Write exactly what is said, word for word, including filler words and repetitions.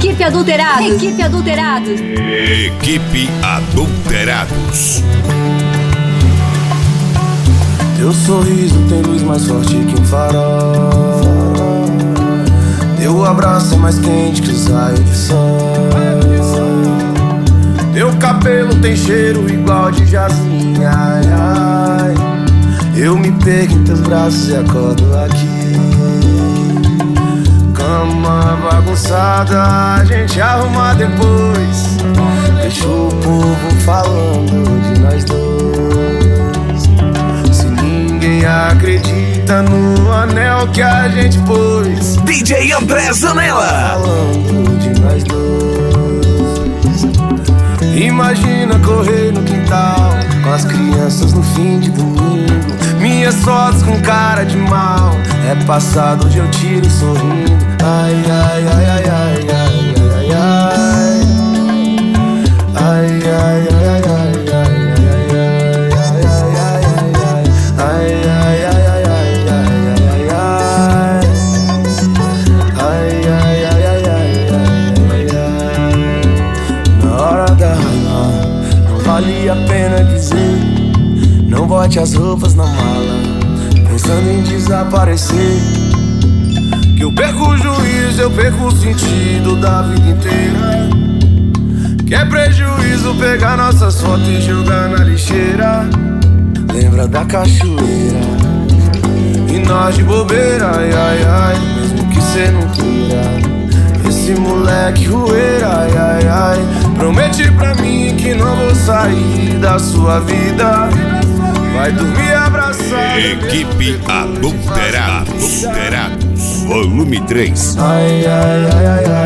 Equipe Adulterados. Equipe Adulterados. Equipe Adulterados. Teu sorriso tem luz mais forte que um farol. Teu abraço é mais quente que os raios de sol. Teu cabelo tem cheiro igual de jasmim, ai, ai. Eu me pego em teus braços e acordo aqui. Cama bagunçada, a gente arruma depois. Deixa o povo falando de nós dois. Se ninguém acredita no anel que a gente pôs, D J André Zanella falando de nós dois. Imagina correr no quintal com as crianças no fim de domingo. Minhas fotos com cara de mal, é passado onde eu tiro sorrindo. Ai, ai, ai, ai, ai, ai, ai, ai. Ai, ai, ai, ai, ai, ai, ai, ai, ai, ai, ai. Na hora da raiva, não vale a pena dizer. Não bote as roupas na mala, pensando em desaparecer. Que eu perco o juízo, eu perco o sentido da vida inteira. Que é prejuízo pegar nossas fotos e jogar na lixeira. Lembra da cachoeira e nós de bobeira, ai, ai, ai. Mesmo que cê não queira, esse moleque rueira, ai, ai, ai. Promete pra mim que não vou sair da sua vida. Vai dormir abraçado. Equipe Adulterados. Adulterados. Volume três. Ai, ai, ai, ai, ai.